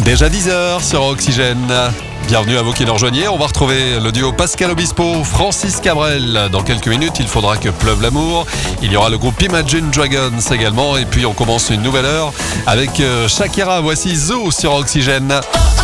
Déjà 10h sur Oxygène. Bienvenue à vous qui nous rejoignez. On va retrouver le duo Pascal Obispo, Francis Cabrel. Dans quelques minutes, il faudra que pleuve l'amour. Il y aura le groupe Imagine Dragons également. Et puis on commence une nouvelle heure avec Shakira. Voici Zoo sur Oxygène.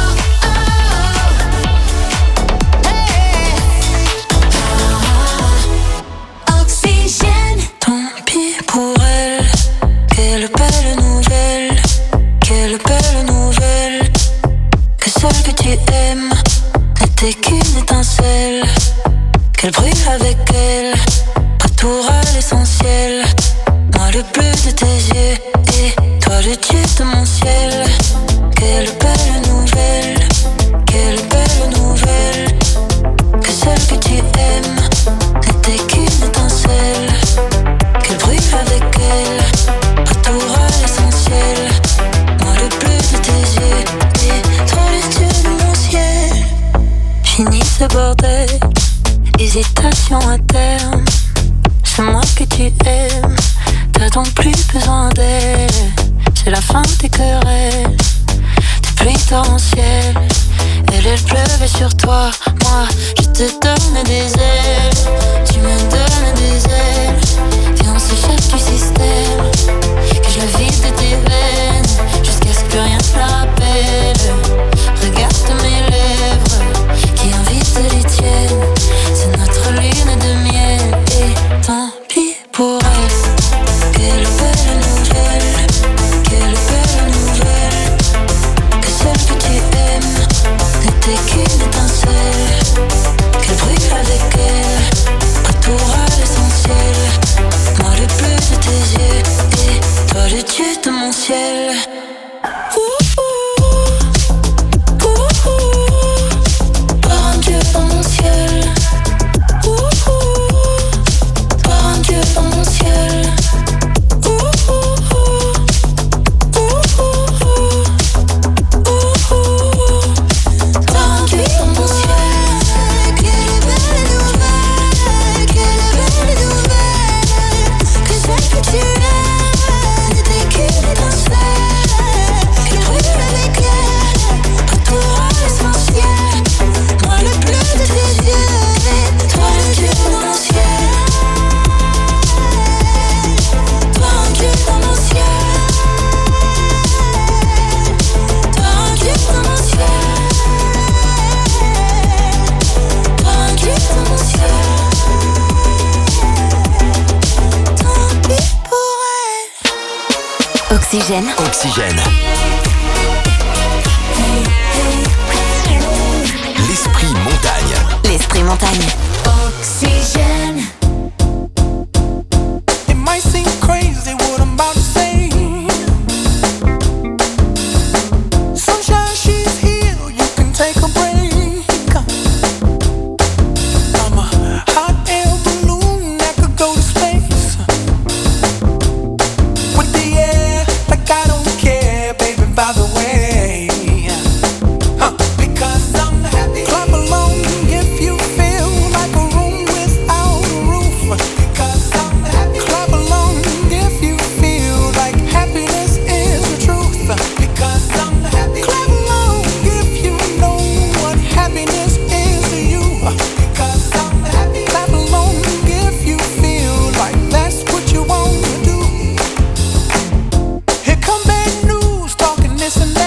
Tant pis pour elle, quelle belle nouvelle, quelle belle nouvelle. Que celle que tu aimes n'était qu'une étincelle. Qu'elle brûle avec elle, retour à l'essentiel. Moi le bleu de tes yeux et toi le dieu de mon ciel. Quelle belle nouvelle, quelle belle nouvelle. Que celle que tu aimes n'était qu'une étincelle. Qu'elle brûle avec elle, retour à l'essentiel. Moi le bleu de tes yeux et toi le dieu de mon ciel. Fini ce bordel, hésitation à terme. C'est moi que tu aimes, t'as donc plus besoin d'elle. C'est la fin des querelles, des pluies torrentielles. Elle pleuvait sur toi, moi je te donne des ailes. Tu me donnes des ailes, viens on s'échappe du système. Que je la vide de tes veines, jusqu'à ce que plus rien ne te rappelle. Regarde mes lèvres, qui invitent les tiennes. C'est notre lune de miel, et tant pis pour elle. Quelle belle nouvelle, quelle belle nouvelle. Que celle que tu aimes n'était qu'une étincelle. Qu'elle brûle avec elle, retour à l'essentiel. Moi le bleu de tes yeux et toi le dieu de mon ciel. Toi un dieu dans mon ciel. Toi un dieu dans mon ciel. Oxygène. Oxygène. L'esprit montagne. L'esprit montagne. Oxygène. It might seem crazy what I'm about to say. Sunshine, she's here, you can take a break. I'm a hot air balloon that could go to space. With the air, like I don't care, baby, by the way. Because I'm happy. Clap along if you feel like a room without a roof. Because I'm happy. Clap along if you feel like happiness is the truth. Because I'm happy. Clap along if you know what happiness is to you. Because I'm happy. Clap along if you feel like that's what you want to do. Here come bad news, talking this and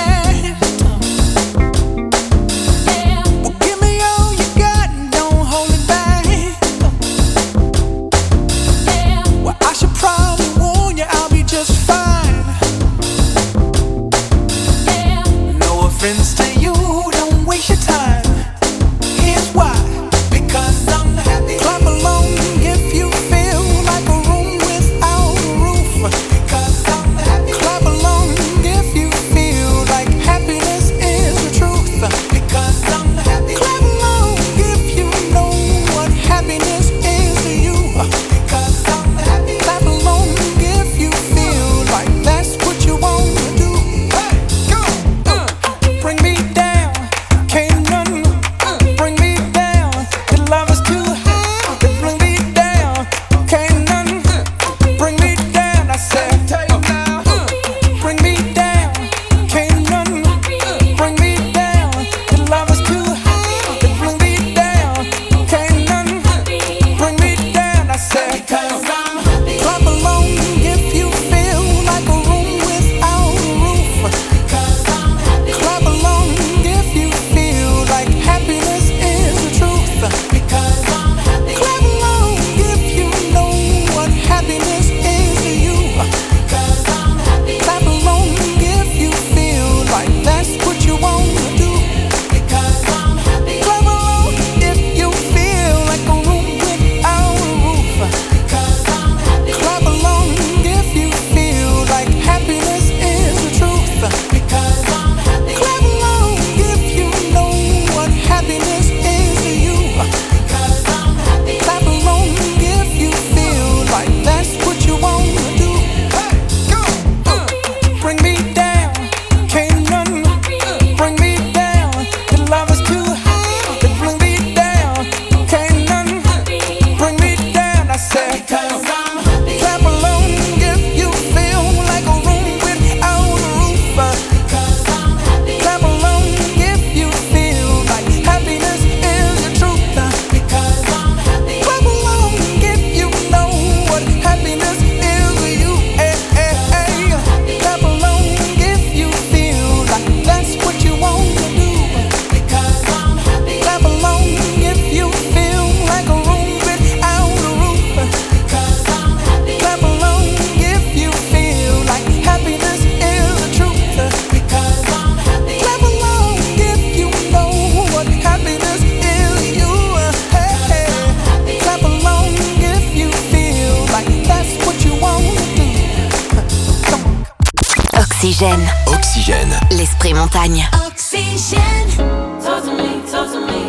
Oxygène. Oxygène. L'esprit montagne. Oxygène. Talk to me, talk to me.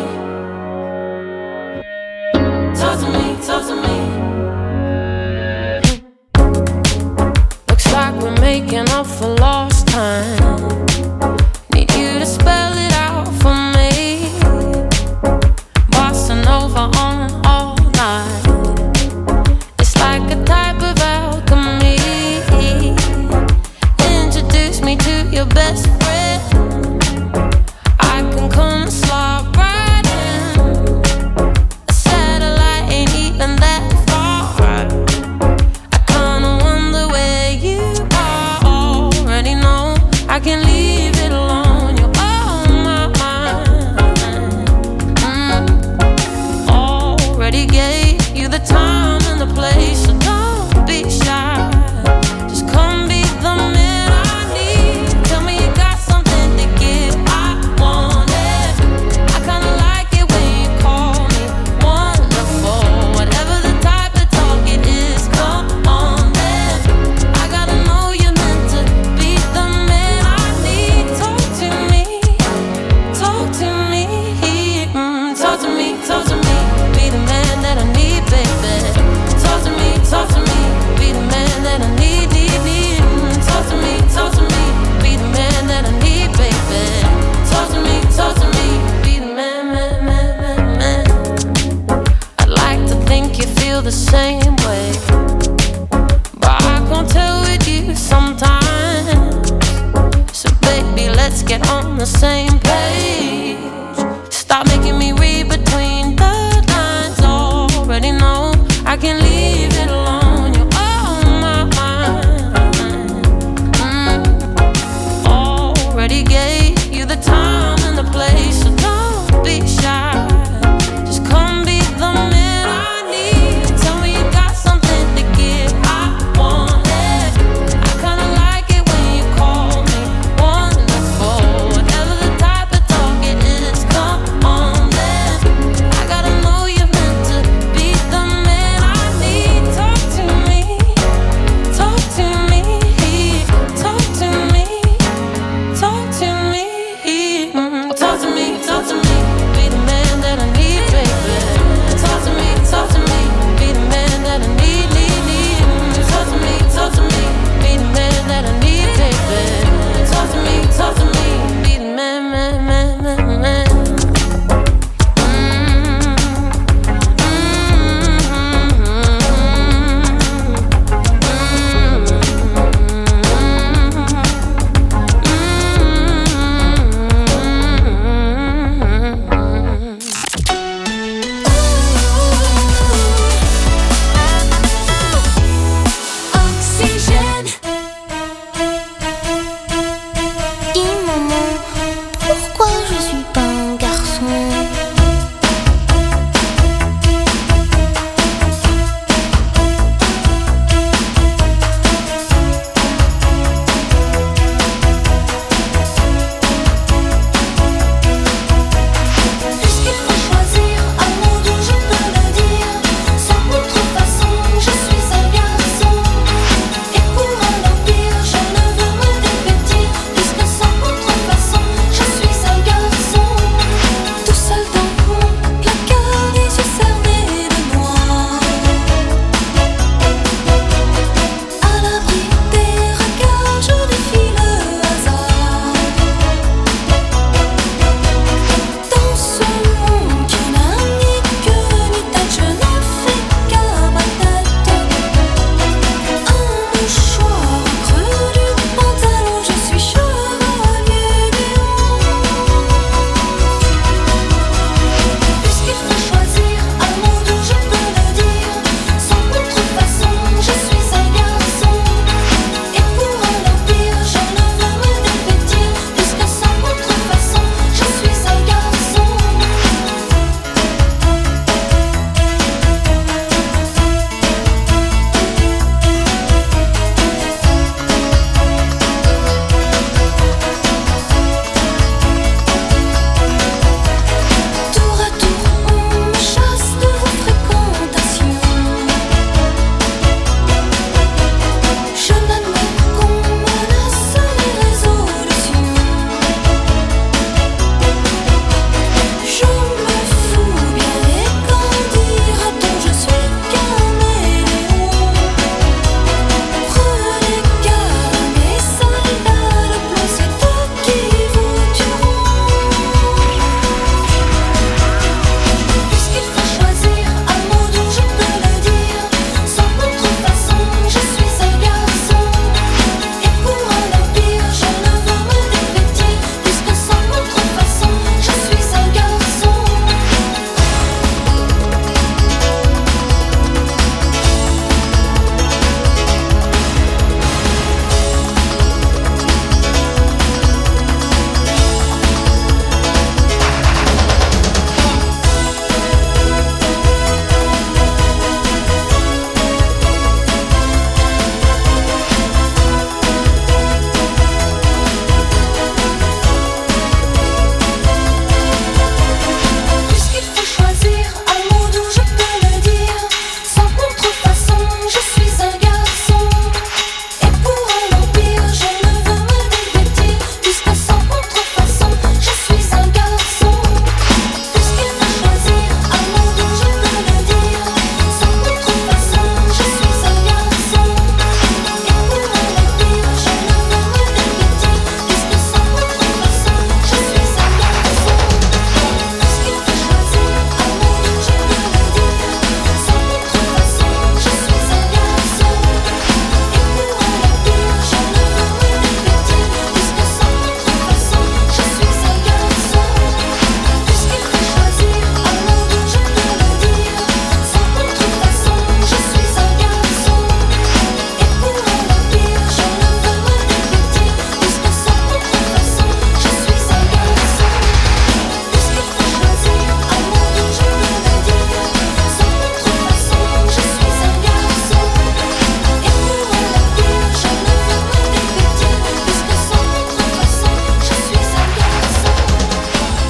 Talk to me, talk to me. Looks like we're making up for lost time. Need you to spell it out for me. Bossa Nova on all night. It's like a type of alchemy. Introduce me to your best friend. I can come and slide right in. A satellite ain't even that far. I kinda wonder where you are. Already know I can leave it alone. You're on my mind. Already gave you the time and the place, so don't be shy. Just come be the man I need. Tell me you got something to give. I want it. I kinda like it when you call me wonderful. Whatever the type of talk it is, come on then. I gotta know you're meant to be the man I need. Talk to me, talk to me, talk to me, talk to me. Be the man that I need, baby. Talk to me, talk to me. Be the man that I need, need, need. Talk to me, talk to me. Be the man that I need, baby. Talk to me, be the man, man, man, man, man. I'd like to think you feel the same way, but I can't tell with you sometimes. So baby, let's get on the same page. Stop making me read between the lines. Already know I can leave it alone. You're on my mind. Already gave you the time and the place, so don't be shy. Just come be the man I need. Tell me you got something to give. I want it. I kinda like it when you call me wonderful. Whatever the type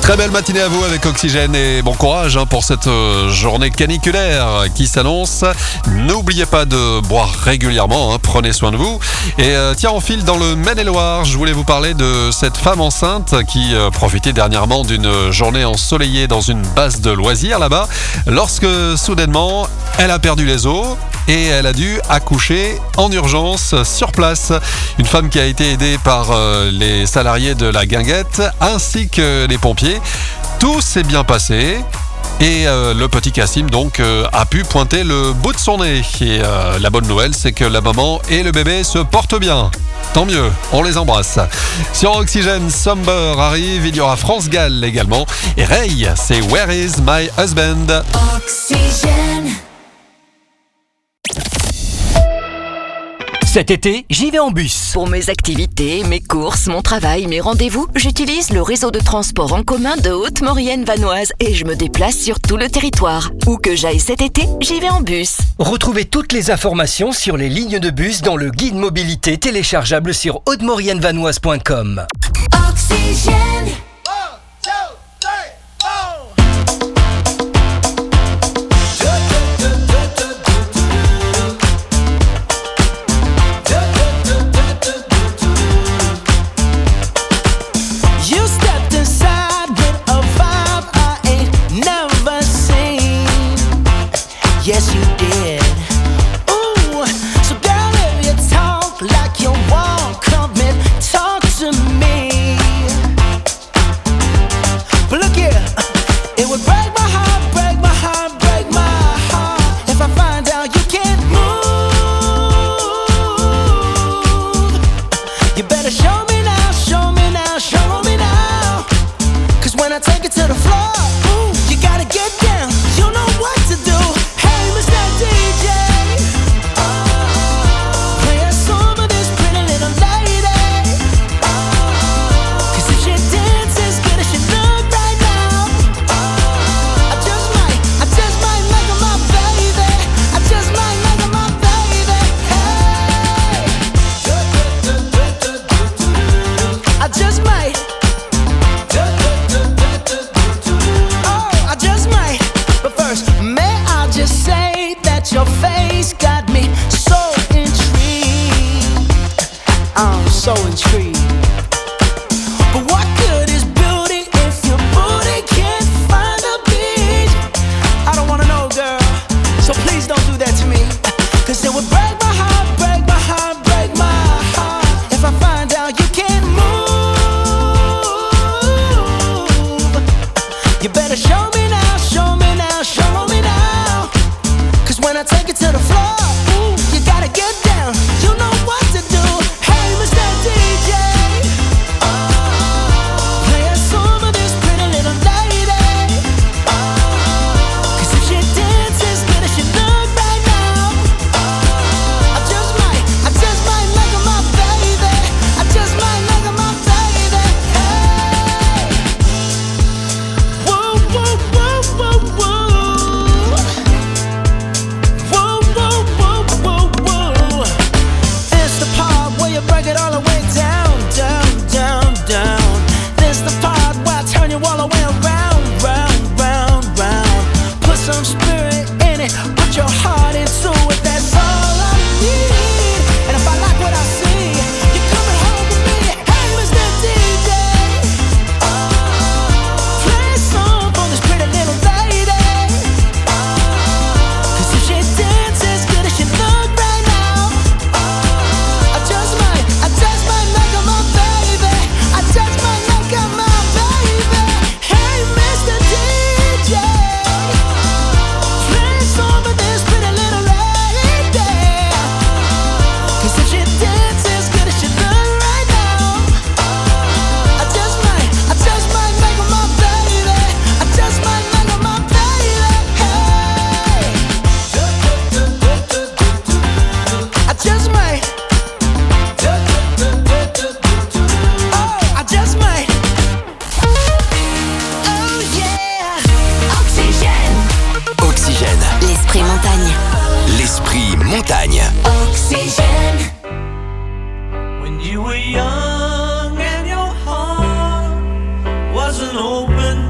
Très belle matinée à vous avec Oxygène et bon courage pour cette journée caniculaire qui s'annonce. N'oubliez pas de boire régulièrement, prenez soin de vous. Et tiens, on file dans le Maine-et-Loire. Je voulais vous parler de cette femme enceinte qui profitait dernièrement d'une journée ensoleillée dans une base de loisirs là-bas, lorsque soudainement elle a perdu les os et elle a dû accoucher en urgence sur place. Une femme qui a été aidée par les salariés de la guinguette ainsi que les pompiers. Tout s'est bien passé. Et le petit Cassim donc a pu pointer le bout de son nez. Et la bonne nouvelle, c'est que la maman et le bébé se portent bien. Tant mieux, on les embrasse. Sur Oxygène, Somber arrive, il y aura France Gall également. Et Ray, c'est Where is my husband? Oxygène. Cet été, j'y vais en bus. Pour mes activités, mes courses, mon travail, mes rendez-vous, j'utilise le réseau de transport en commun de Haute-Maurienne Vanoise et je me déplace sur tout le territoire. Où que j'aille cet été, j'y vais en bus. Retrouvez toutes les informations sur les lignes de bus dans le guide mobilité téléchargeable sur hautemauriennevanoise.com. Oxygène. Yes, you did. Ooh, so girl, if you talk like you won't come and talk to me. But look here, it would break my heart, break my heart, break my heart if I find out you can't move. You better show me now, show me now, show me now. 'Cause when I take it to the floor, ooh, you gotta get down. You know what to do. DJ, play a song of this pretty little lady. 'Cause if she dances good as she look right now, I just might make her my baby. I just might make her my baby. Hey, I just might. Oh, I just might. But first, may I just say that your face got me so intrigued. I'm so intrigued. But what good is beauty if your booty can't find the beach? I don't wanna know, girl, so please don't do that to me. 'Cause it would break my heart, break my heart, break my heart if I find out you can't move. You better show me now, show me now, show me now. 'Cause when I take it to the floor, ooh, you gotta get down. You know what to do. Hey, Mr. DJ, play a song of this pretty little lady. 'Cause if she dances good as she look right now, I just might make her my baby. I just might make her my baby. Hey, whoa, whoa, whoa, whoa, whoa. It's the part where you break it all the way down, down, down, down. This the part where I turn you all the way around, round, round, round. Put some spirit in it, put your heart into it. That's all I need. And if I like what I see, you're coming home with me. Hey, Mr. DJ, play a song for this pretty little lady. 'Cause if she dances good as she look right now, I just might make her my baby. I just might make her my baby. Hey, Mr. DJ, play a song for this pretty little lady. 'Cause if she dances good as she look right now, I just might make her my baby. I just might make her my baby. Hey, I just might. Oh, I just might. Oh yeah. Oxygène. Oxygène. L'esprit montagne. L'esprit montagne. Oxygène. When you were young and your heart wasn't open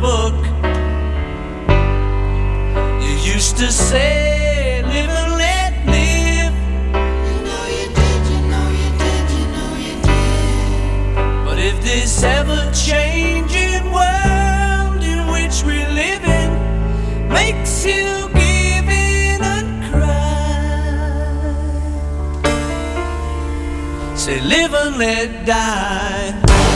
to say, live and let live. You know you did, you know you did, you know you did. But if this ever-changing world in which we live in makes you give in and cry, say live and let die.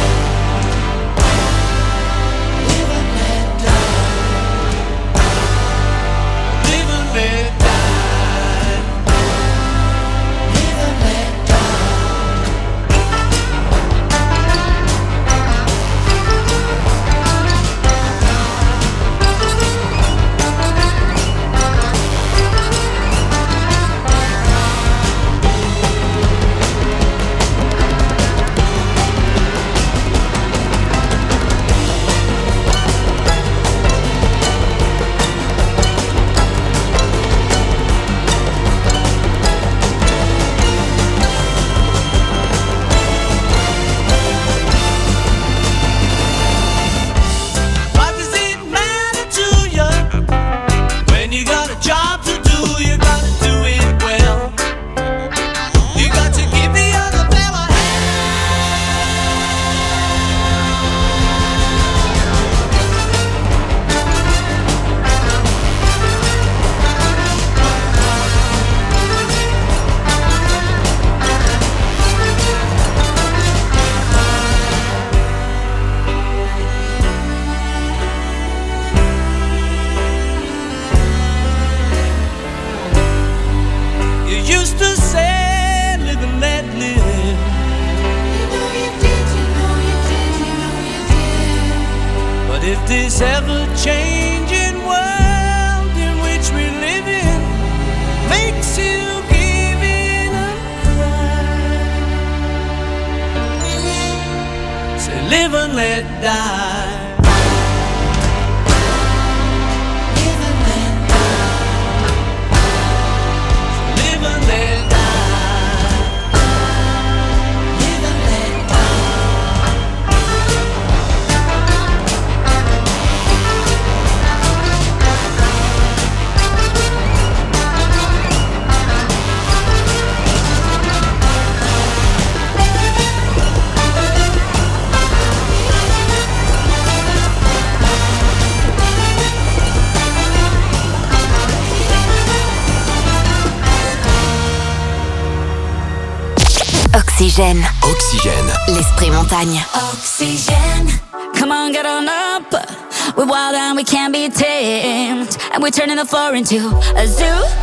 This ever-changing world in which we live in makes you give in and cry, say live and let die. Live and let die. Live and let die. Live and let die. Oxygène. Oxygène. L'esprit montagne. Oxygen. Come on, get on up. We're wild and we can't be tamed. And we're turning the floor into a zoo.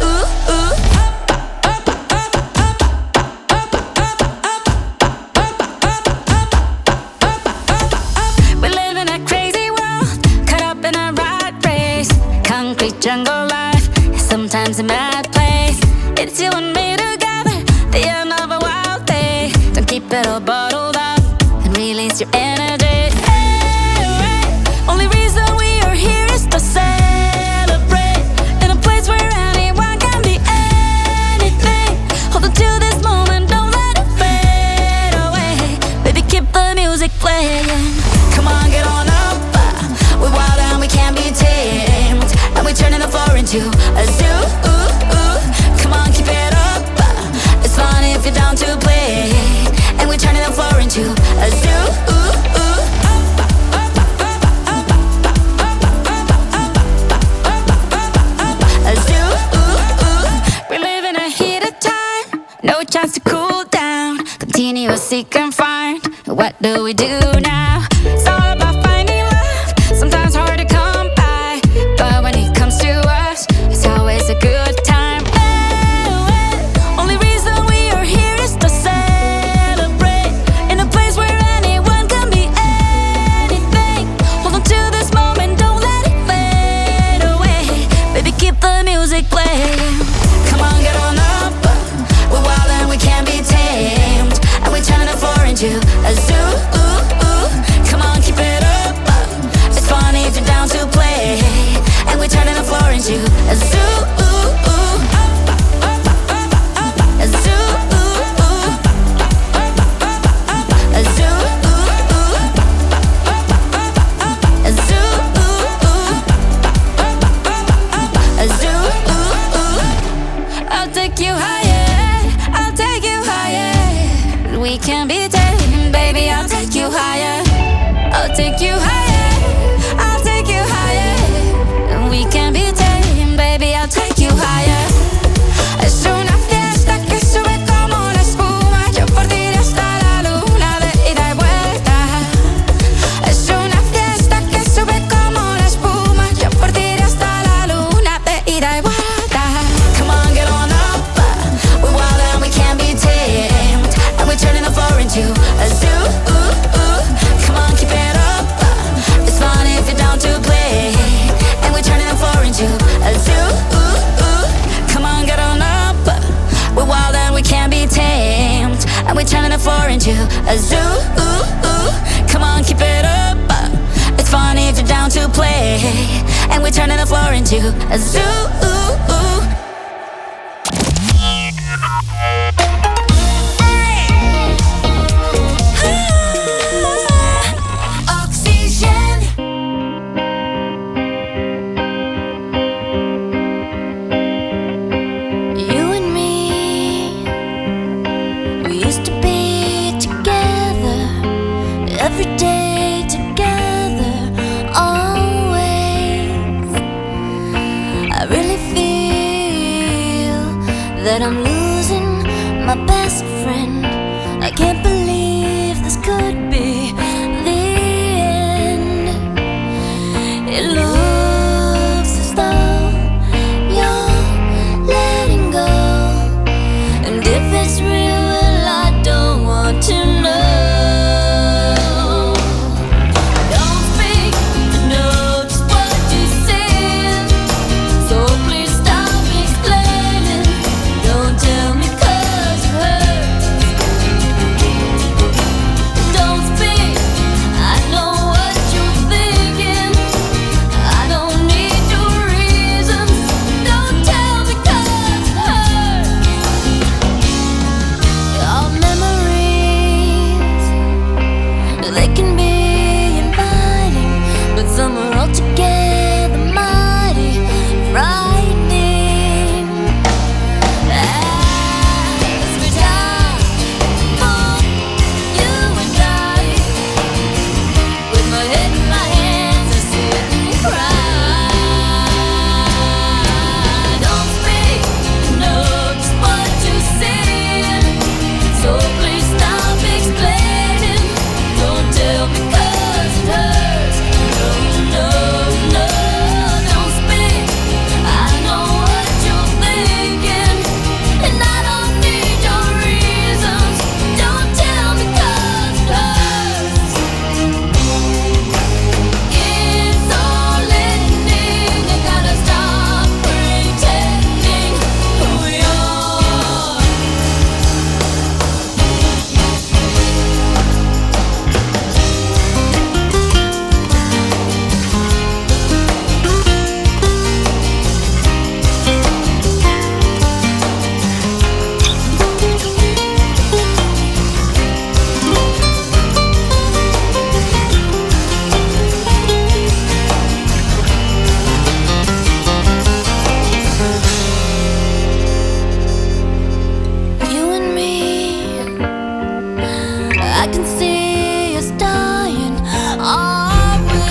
We live in a crazy world, caught up in a rat race. Concrete jungle life is sometimes a mad place. It's you and me together, the end of a wild day. Don't keep it all bottled up and release your energy. Only reason we are here is to celebrate in a place where anyone can be anything. Hold on to this moment, don't let it fade away. Baby, keep the music playing. Come on, get on up. We're wild and we can't be tamed. And we're turning the floor into a zoo. Come on, keep it up. It's fun if you're down to play. And we're turning the floor into a zoo. No chance to cool down. Continuous seek and find. What do we do now? It's all about finding love. Sometimes hard to come by, but when it comes to us, it's always a good time. Only reason we are here is to celebrate in a place where anyone can be anything. Hold on to this moment, don't let it fade away. Baby, keep the music playing. Come on, get on up. We're wild and we can't be tamed. And we're turning the floor into a zoo. Come on, keep it up. It's fun if you're down to play. And we're turning the floor into a zoo. A zoo. A zoo. A zoo. A zoo. can't be tamed. Baby, I'll take you higher. I'll take you higher. I'll take you higher. And we can be tamed. Baby, I'll take you higher. Es una fiesta que sube como la espuma. Yo por ti iré hasta la luna de ida y vuelta. Es una fiesta que sube como la espuma. Yo por ti iré hasta la luna de ida y vuelta. Come on, get on up. We're wild and we can't be tamed. And we're turning the floor into a zoo. Come on, keep it up. It's fun if you're down to play. And we're turning the floor into a zoo. Come on, get on up. We're wild and we can't be tamed. And we're turning the floor into a zoo. Come on, keep it up. It's fun if you're down to play. And we're turning the floor into a zoo. Oxygène. You and me, we used to be together, every day together, always. I really feel that I'm losing my best friend. I can't believe this could be the end. It looks as though you're letting go, and if it's real, well, I don't want to know. Don't speak, I know just what you said, so please stop explaining. Don't tell me 'cause it hurts. Don't speak, I know what you're thinking. I don't need your reasons. Don't tell me 'cause it hurts. Our memories, they can be inviting, but some are altogether mighty frightening. As we die for you and I, with my head in my hands, I sit and cry. Don't speak, I know just what you're saying, so please stop explaining. Don't tell me 'cause it hurts. No, no, no, don't speak. I know what you're thinking, and I don't need your reasons. Don't tell me 'cause it hurts. It's all ending. I gotta stop pretending who we are. You and me, I can see us dying, are we?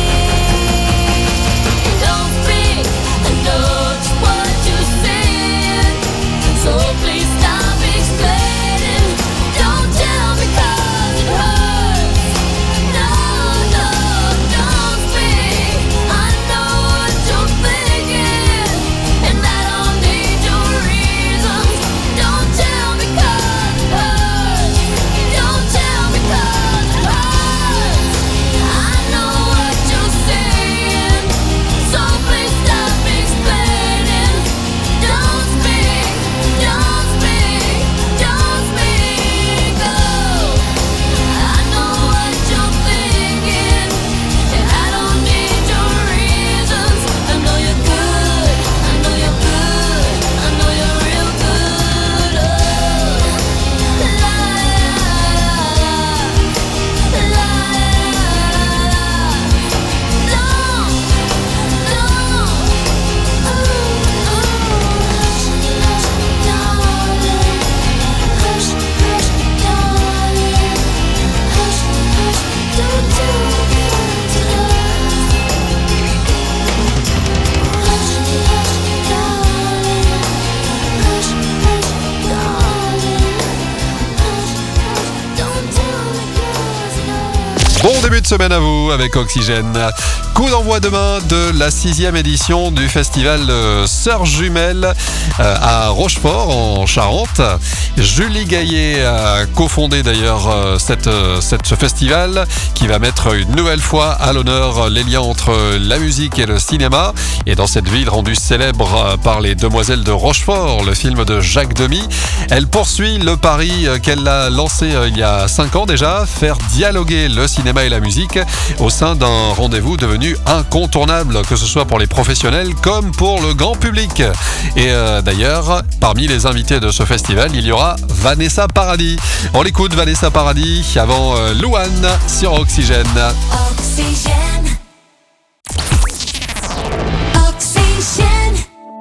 Don't speak, I know just what you're saying, so please stop explaining. Don't tell me 'cause it hurts. No, no, don't speak. I know what you're thinking, and I don't need your reasons. Don't tell me 'cause it hurts. Don't tell me 'cause Bon début de semaine à vous avec Oxygène. Coup d'envoi demain de la 6e édition du festival Sœurs Jumelles à Rochefort en Charente. Julie Gaillet a cofondé d'ailleurs ce festival qui va mettre une nouvelle fois à l'honneur les liens entre la musique et le cinéma. Et dans cette ville rendue célèbre par les Demoiselles de Rochefort, le film de Jacques Demy, elle poursuit le pari qu'elle a lancé il y a 5 ans déjà, faire dialoguer le cinéma et la musique au sein d'un rendez-vous devenu incontournable, que ce soit pour les professionnels comme pour le grand public. Et d'ailleurs, parmi les invités de ce festival, il y aura Vanessa Paradis. On l'écoute, Vanessa Paradis, avant Louane sur Oxygène. Oxygène. Oxygène.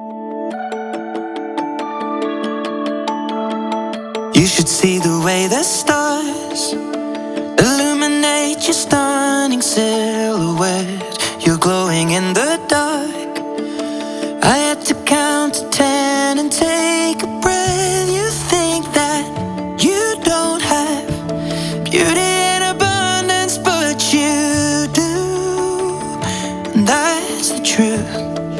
You should see the way the stars illuminate your stunning silhouette. You're glowing in the dark. I had to count to 10 and take a breath. You think that you don't have beauty in abundance, but you do. And that's the truth.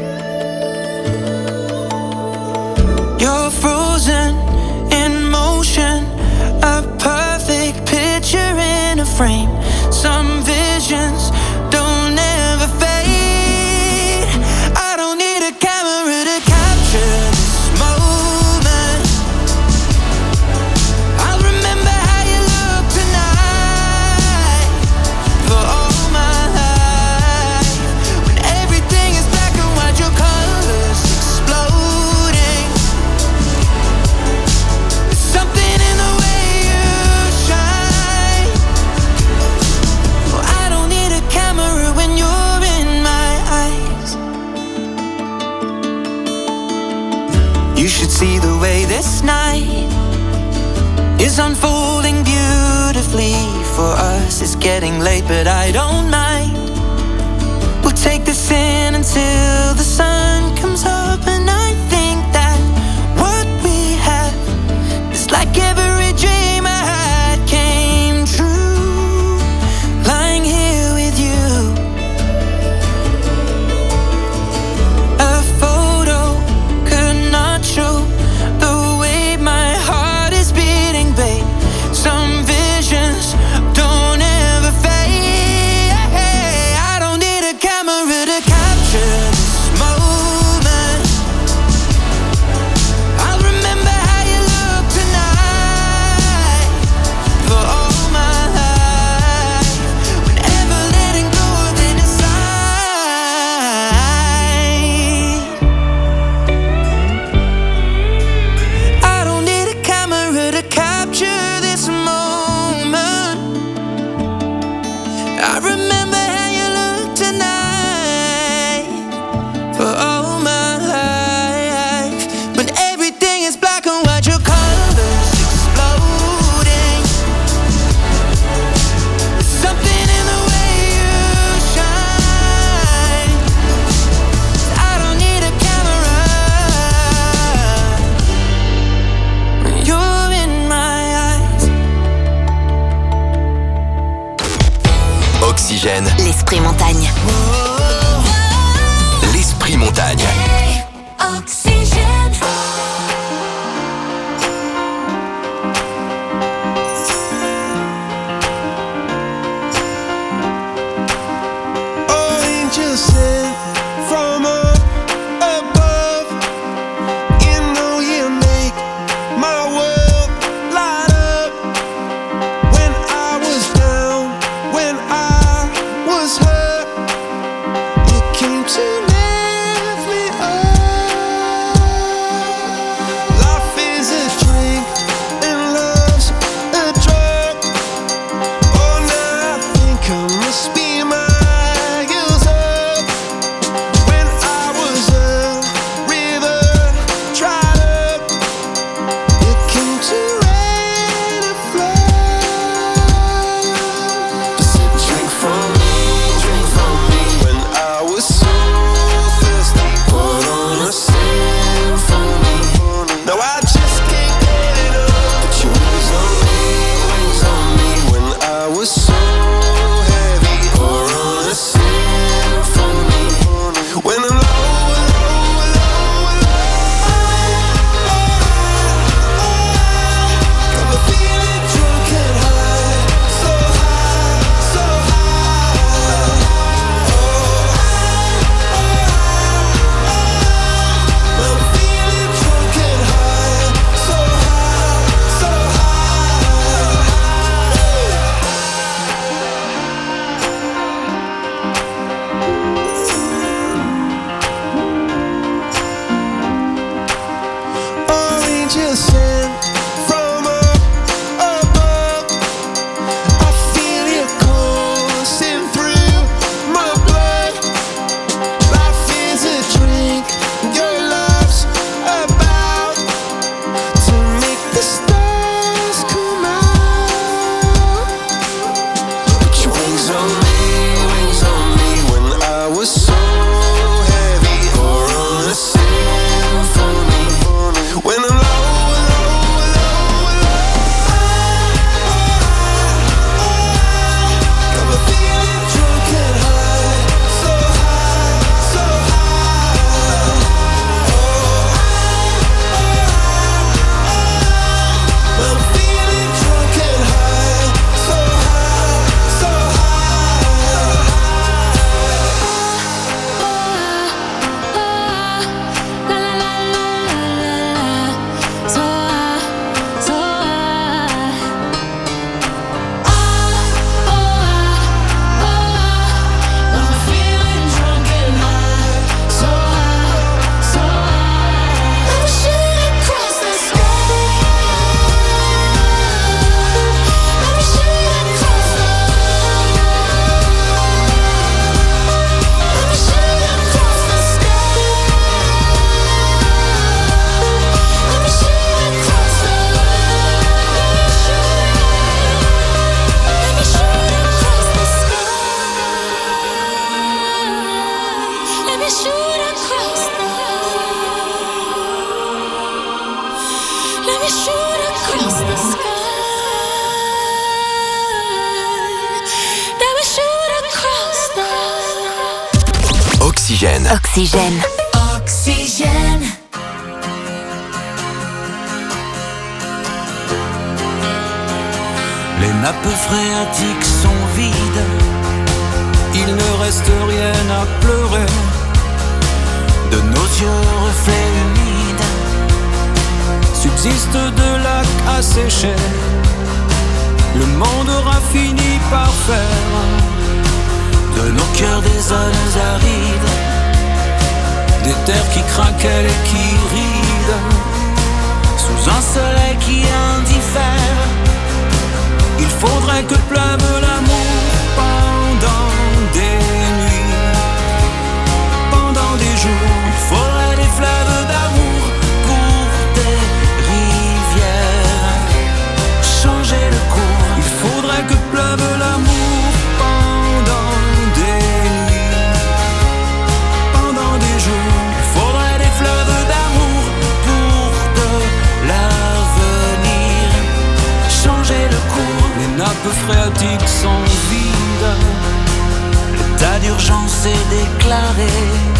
You're frozen in motion, a perfect picture in a frame. Some visions don't ever fade. I don't need a camera to capture this moment. I'll remember how you look tonight for all my life. When everything is black and white, your colors exploding. There's something in the way you shine. Oh, I don't need a camera when you're in my eyes. You should see the way this night is unfolding beautifully for us. It's getting late, but I don't mind. We'll take this in until the sun comes up, and I think that what we have is like every dream I had came true. Lying here with you, a photo could not show the way my heart is beating, babe. Some visions don't ever fade. I don't need a camera to capture this moment. I'll remember how you look tonight for all my life. Whenever letting go of inside. I don't need a camera to capture this moment. I remember how you look tonight for all my life. When everything is black and white, your colors exploding. There's something in the way you shine. I don't need a camera when you're in my eyes. Oxygène, L'esprit montagne. l'esprit montagne. Oxygène. Angels sent from up above. You know you make my world light up. When I was down, when I was hurt, you came to lift me up. Oxygène. Oxygène. Oxygène. Les nappes phréatiques sont vides, il ne reste rien à pleurer. De nos yeux reflets humides, subsiste de lacs asséchés. Le monde aura fini par faire de nos cœurs des zones arides, des terres qui craquellent et qui rident, sous un soleil qui indiffère. Il faudrait que pleuve l'amour pendant des nuits, pendant des jours. Il faudrait des fleuves d'amour pour des rivières, changer le cours. Il faudrait que pleuve l'amour pendant des nuits, pendant des jours. Il faudrait des fleuves d'amour pour de l'avenir, changer le cours. Les nappes phréatiques sont vides, l'état d'urgence est déclaré.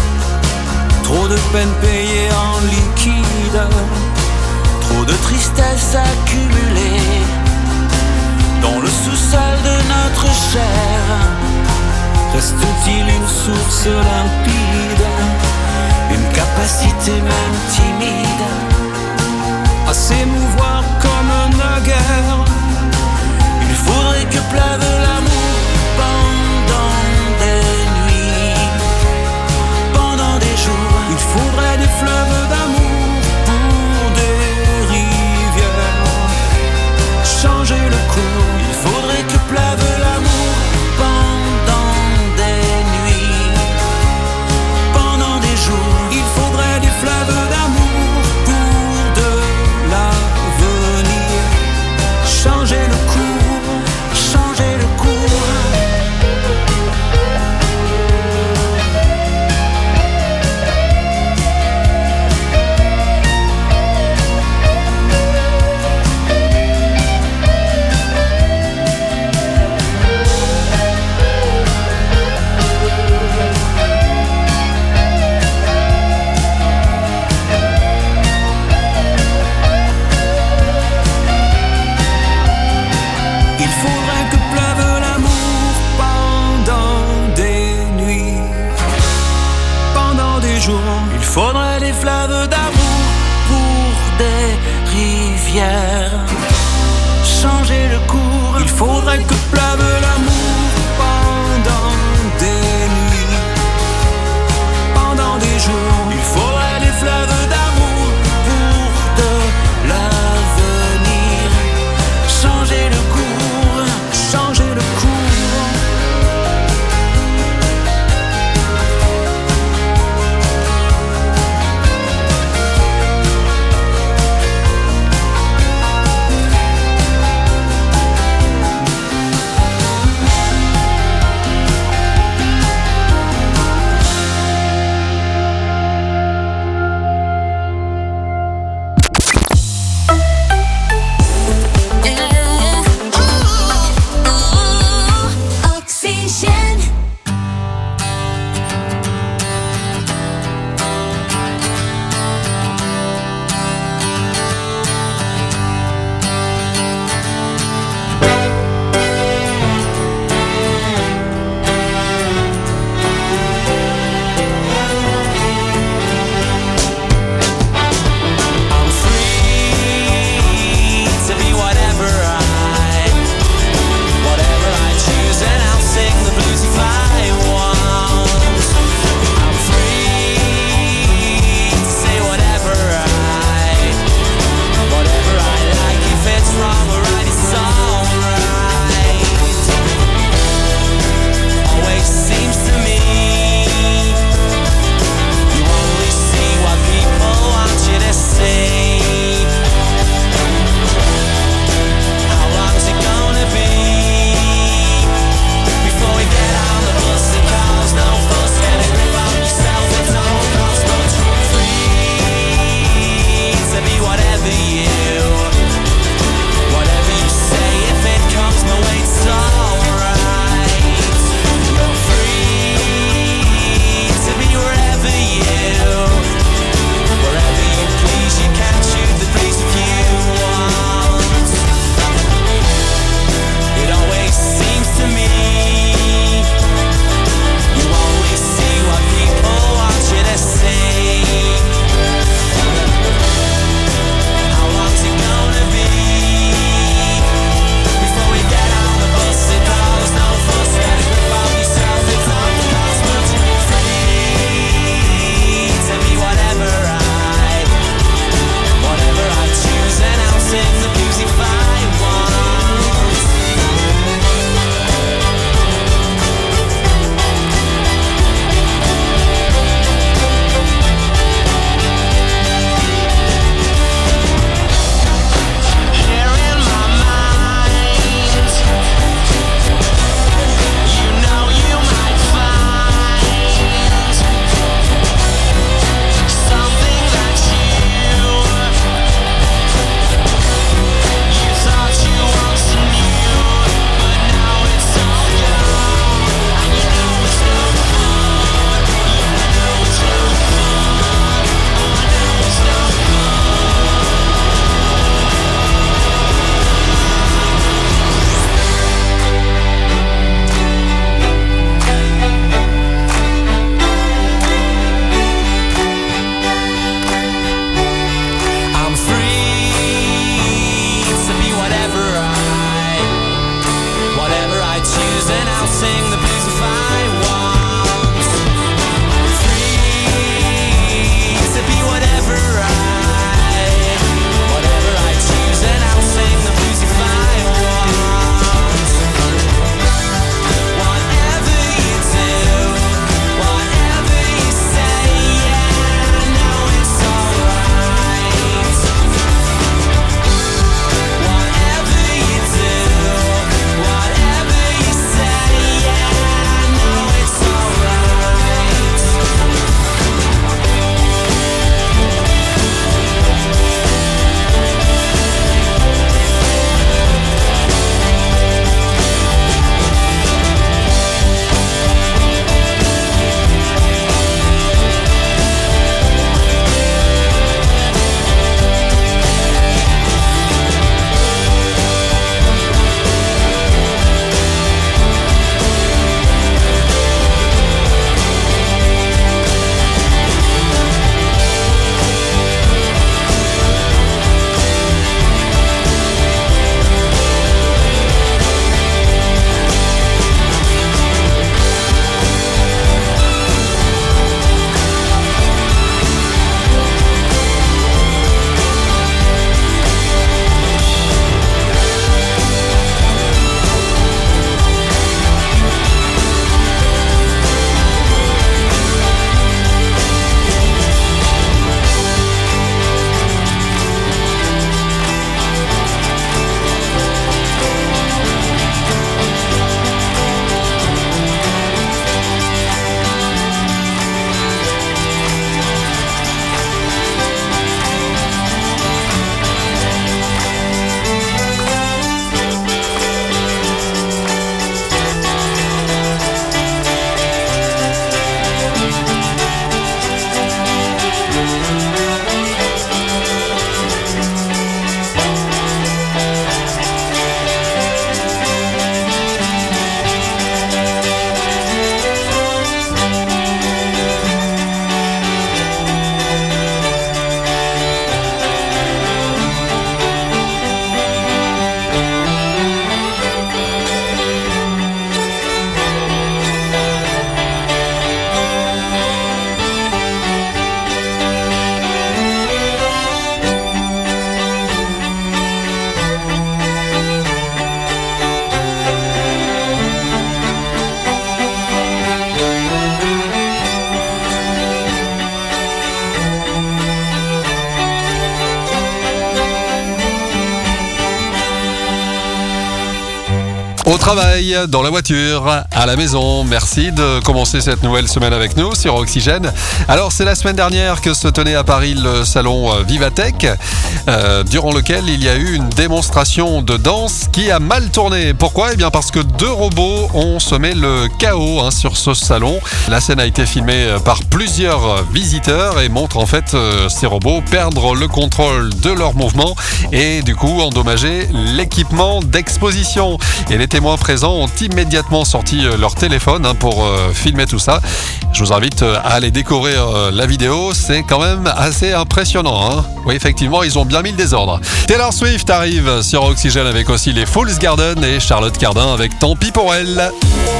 Trop de peine payée en liquide, trop de tristesse accumulée dans le sous-sol de notre chair. Reste-t-il une source limpide, une capacité même timide à s'émouvoir comme naguère? Il faudrait que pleuve l'amour pendant des nuits, pendant des jours. Il faudrait des fleuves d'amour pour des rivières, changer le cours. Il faudrait que pleuve l'amour pendant des nuits, pendant des jours. Il faudrait des fleuves d'amour pour de l'avenir, changer le cours. choose, and I'll sing the blues if I want. Free to be whatever I choose, and I'll sing the blues if I want. Whatever you do, whatever you say, yeah, I know it's alright. Whatever you do, whatever you say, yeah, I know it's alright. Au travail, dans la voiture, à la maison. Merci de commencer cette nouvelle semaine avec nous sur Oxygène. Alors, c'est la semaine dernière que se tenait à Paris le salon Vivatech, durant lequel il y a eu une démonstration de danse qui a mal tourné. Pourquoi ? Eh bien, parce que 2 robots ont semé le chaos sur ce salon. La scène a été filmée par plusieurs visiteurs et montre en fait ces robots perdre le contrôle de leurs mouvements et du coup endommager l'équipement d'exposition. Et les témoins présents ont immédiatement sorti leur téléphone pour filmer tout ça. Je vous invite à aller découvrir la vidéo, c'est quand même assez impressionnant. Oui, effectivement, ils ont bien mis le désordre. Taylor Swift arrive sur Oxygène avec aussi les Fool's Garden et Charlotte Cardin avec Tant pis pour elle.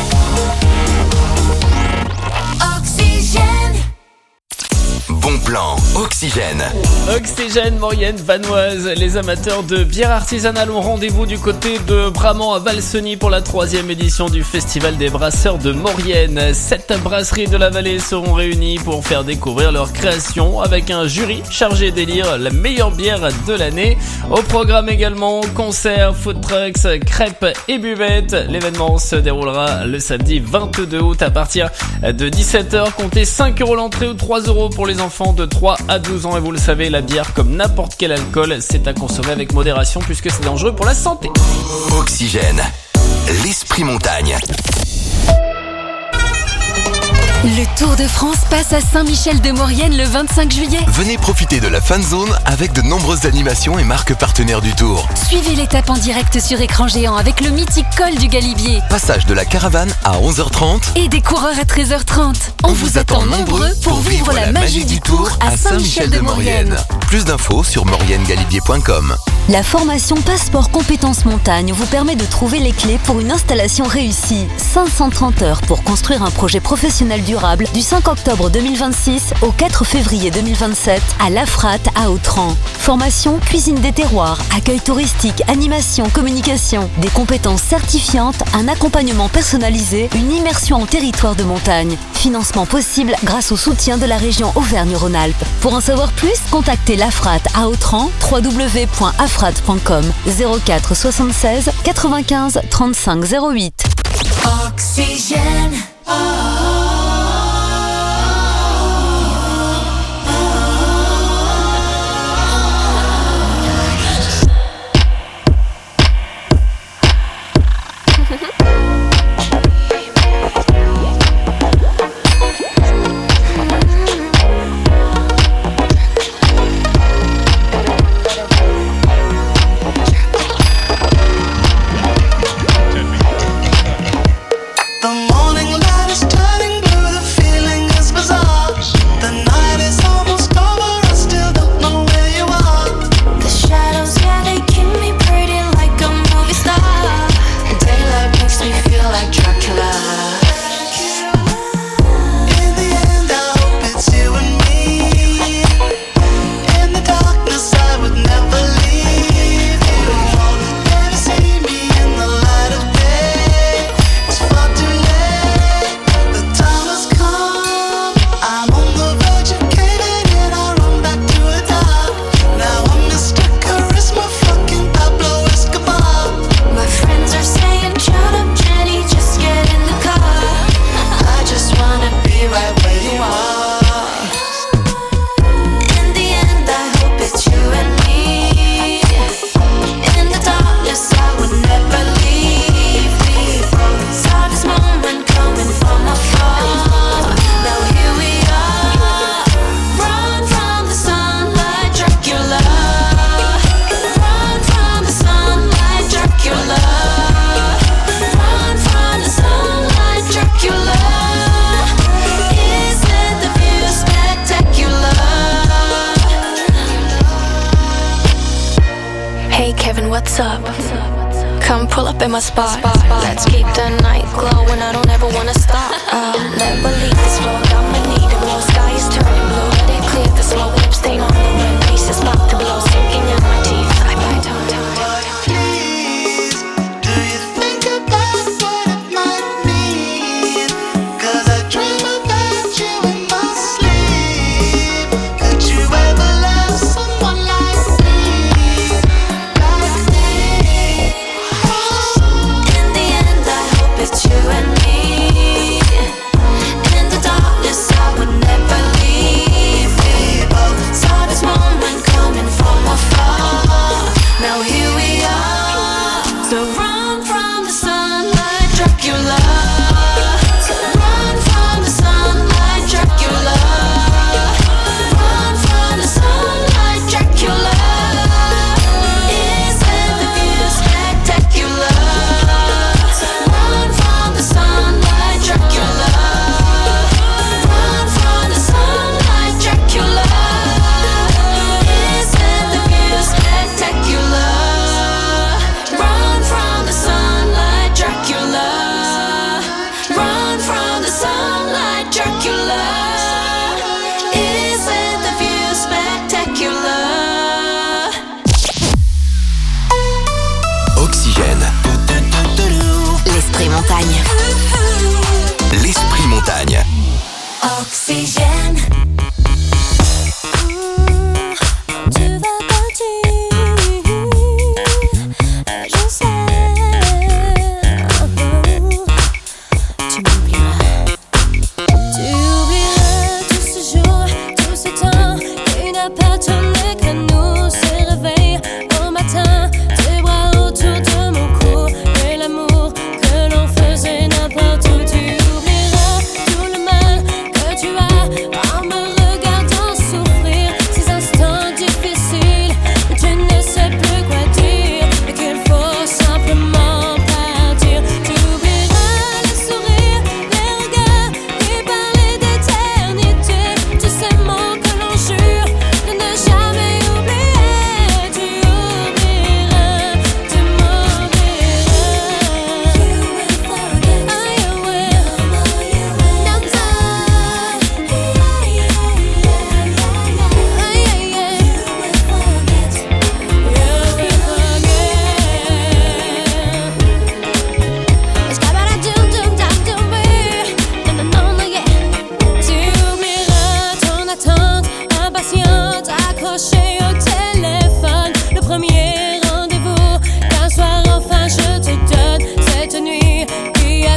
Bon plan, Oxygène. Oxygène, Maurienne, Vanoise. Les amateurs de bière artisanale ont rendez-vous du côté de Bramant à Valseny pour la 3e édition du Festival des brasseurs de Maurienne. 7 brasseries de la vallée seront réunies pour faire découvrir leur création avec un jury chargé d'élire la meilleure bière de l'année. Au programme également, concerts, food trucks, crêpes et buvettes. L'événement se déroulera le samedi 22 août à partir de 17h. Comptez 5 € l'entrée ou 3 € pour les enfants de 3 à 12 ans. Et vous le savez, la bière, comme n'importe quel alcool, c'est à consommer avec modération puisque c'est dangereux pour la santé. Oxygène, l'esprit montagne. Le Tour de France passe à Saint-Michel-de-Maurienne le 25 juillet. Venez profiter de la fan zone avec de nombreuses animations et marques partenaires du Tour. Suivez l'étape en direct sur écran géant avec le mythique col du Galibier. Passage de la caravane à 11h30. Et des coureurs à 13h30. On vous attend nombreux pour vivre la magie du Tour à Saint-Michel-de-Maurienne. Plus d'infos sur mauriennegalibier.com. La formation Passeport Compétences Montagne vous permet de trouver les clés pour une installation réussie. 530 heures pour construire un projet professionnel durable du 5 octobre 2026 au 4 février 2027 à l'Afrat à Autran. Formation cuisine des terroirs, accueil touristique, animation, communication, des compétences certifiantes, un accompagnement personnalisé, une immersion en territoire de montagne. Financement possible grâce au soutien de la région Auvergne-Rhône-Alpes. Pour en savoir plus, contactez l'Afrat à Autran, www.afrat.com 04 76 95 35 08. Oxygène. what's up? Come pull up in my spot. Let's keep the night glowing. I don't ever wanna stop. I'll never leave this road. I'ma need it. Blue sky is turning blue. Let it clear the slow lip stain on the rim. Pieces about to blow, sinking in my teeth. I bite down.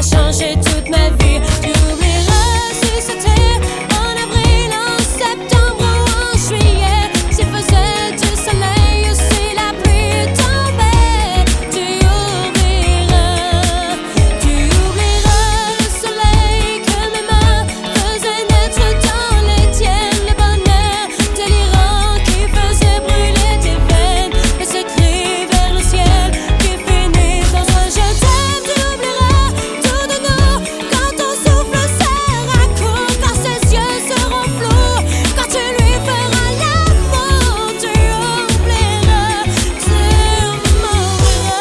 changé toute ma vie. Tu oublieras si c'était en avril, en septembre ou en juillet. S'il faisait du soleil ou si la pluie tombait. Tu oublieras le soleil que mes mains faisaient naître dans les tiennes. Le bonheur délirant qui faisait brûler tes veines. Et ce cri vers le ciel qui finit dans un je t'aime. Tu oublieras tout de nous quand ton souffle sera court, quand ses yeux seront flous, quand tu lui feras l'amour. Tu oublieras, tu m'oublieras.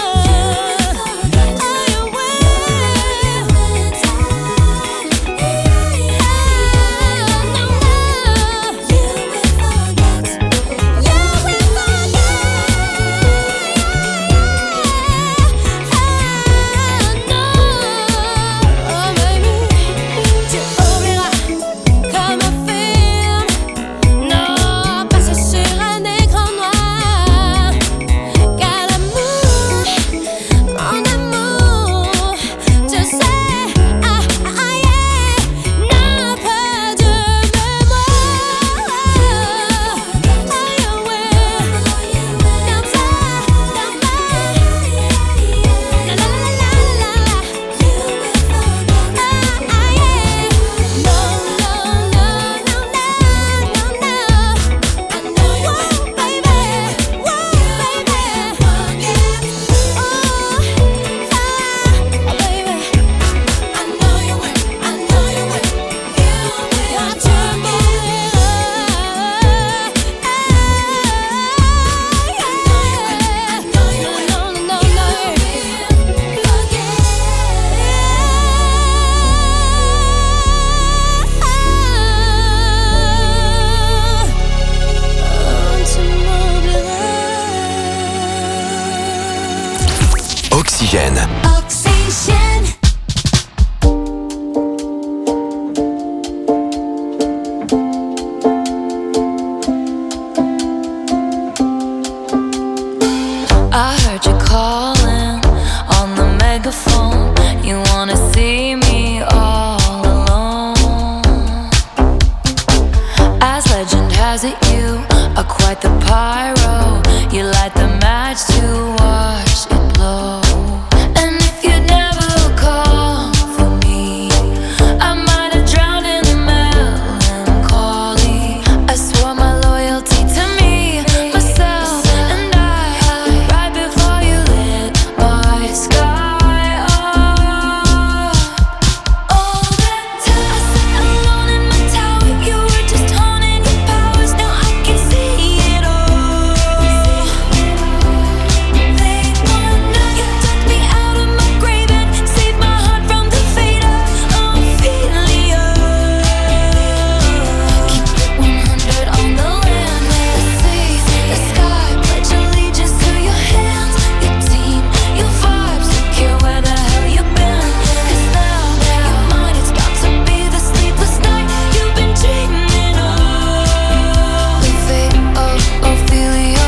Tu oublieras comme un film, non, passé sur un écran noir. Car l'amour, mon amour, tu sais, n'a pas de mémoire. Oxygène. Oxygène. I heard you calling on the megaphone. You wanna see me all alone. As legend has it, you are quite the pyro. You light the match to watch it blow. And if you'd never call for me, I might have drowned in the melancholy. I swore my loyalty to me, myself, and I. Right before you lit my sky up. All that time I sat alone in my tower. You were just honing your powers. Now I can see it all. Late one night, you took me out of my grave and saved my heart from the fate of Ophelia. Keep it 100 on the land, the sea, the sky. Pledge allegiance to your hands, your team, your vibes. Don't care where the hell you've been. 'Cause now you're mine. It's about to be the sleepless night you've been dreaming of. The fate of Ophelia,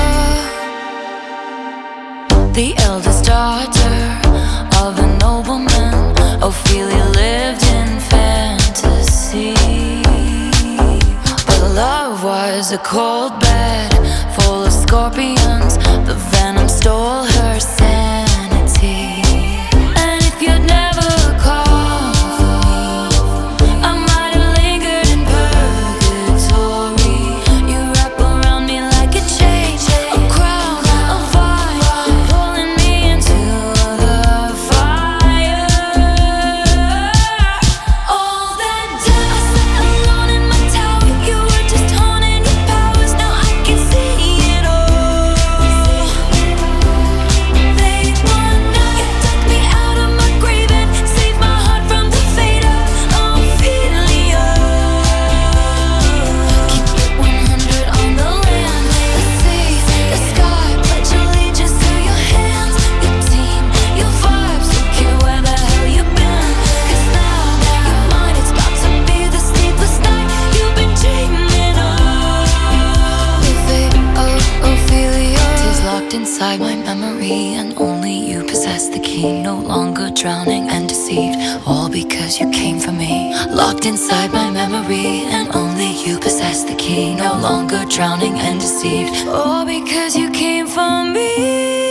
the eldest daughter of a nobleman. Ophelia lived in fantasy, but love was a cold bed full of scorpions. The venom stole her sanity. And if you'd never called for me, I might have lingered in purgatory. You wrap around me like a chain, a crown, a vine, pulling me into the fire. All that time I sat alone in my tower. You were just honing your powers. Now drowning and deceived. All because you came for me. Locked inside my memory, and only you possess the key. No longer drowning and deceived. All because you came for me.